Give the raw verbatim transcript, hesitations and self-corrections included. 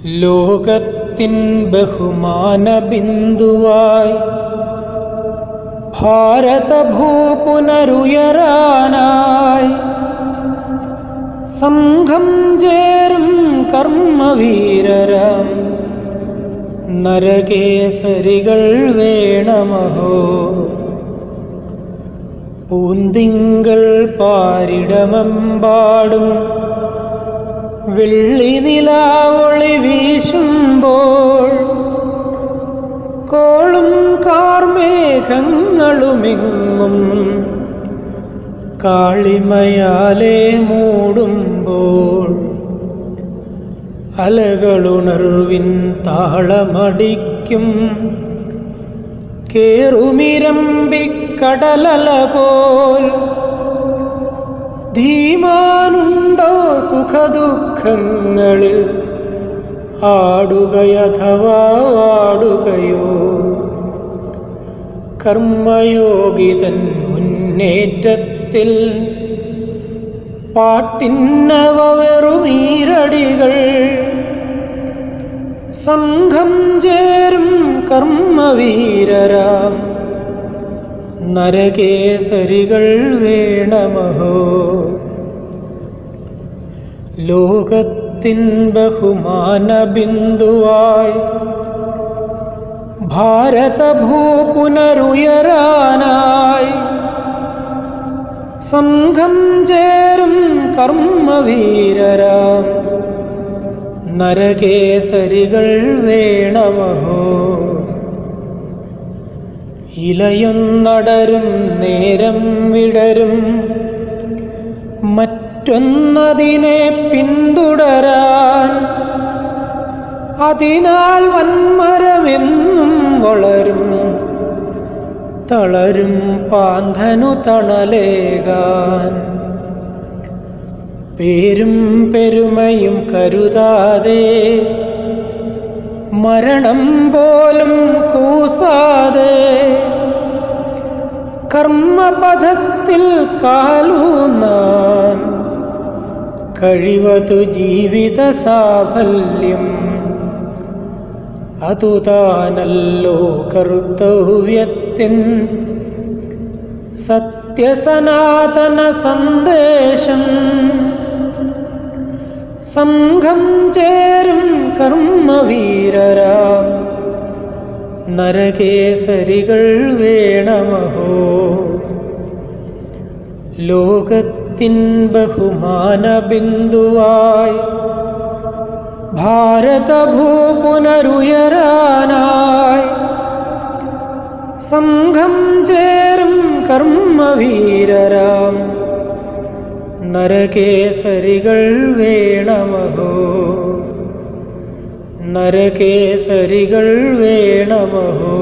ലോകത്തിൻ ബഹുമാന ബിന്ദുവായി ഭാരതഭൂപുനരുയരാനായി സംഘം ചേരും കർമ്മവീരരാം നരകേസരികൾ വേണമഹോ. പൂന്തിങ്കൾ പാരിടമെമ്പാടും വെള്ളി നിലാവൊളി വീശുമ്പോൾ കോളും കാർമേഘങ്ങളുമെങ്ങും കാളിമയാലെ മൂടുമ്പോൾ അലകളുണർവിൻ താളമടിക്കും കേറുമിരമ്പിക്കടലല പോൽ ധീമാനുണ്ടോ സുഖദുഃഖങ്ങളിൽ ആടുകയഥവാ ആടുകയോ. കർമ്മയോഗിതൻ മുന്നേറ്റത്തിൽ പാട്ടിന്നവ വെറുമീരടികൾ സംഘം ചേരും കർമ്മവീരരാം നരകേസരികൾ വേണമഹോ. ലോകത്തിൻ ബഹുമാന ബിന്ദുവായി ഭാരതഭൂപുനരുയരാനായി സംഘം ചേരും കർമ്മവീരരാം നരകേസരികൾ വേണമഹോ. ഇലയൊന്നടരും നേരം വിടരും മറ്റൊന്നതിനെ പിന്തുടരാൻ അതിനാൽ വൻമരമെന്നും വളരും തളരും പാന്തനു തണലേകാൻ. പേരും പെരുമയും കരുതാതെ മരണം പോലും കൂസാതെ കർമ്മപഥത്തിൽ കാലൂന്നാൻ കഴിവതു ജീവിത സാഫല്യം. അതുതാനല്ലോ കർത്തവ്യത്തിൻ സത്യസനാതന സന്ദേശം. സംഘം ചേരും കർമ്മവീരരാം നരകേസരികൾ വേണമഹോ. ലോകത്തിൻ ബഹുമാന ബിന്ദുവായി ഭാരതഭൂപുനരുയരാനായി സംഘം ചേരും കർമ്മവീരരാം നരകേസരികൾ വേണമഹോ. നരകേസരികൾ വേണമഹോ.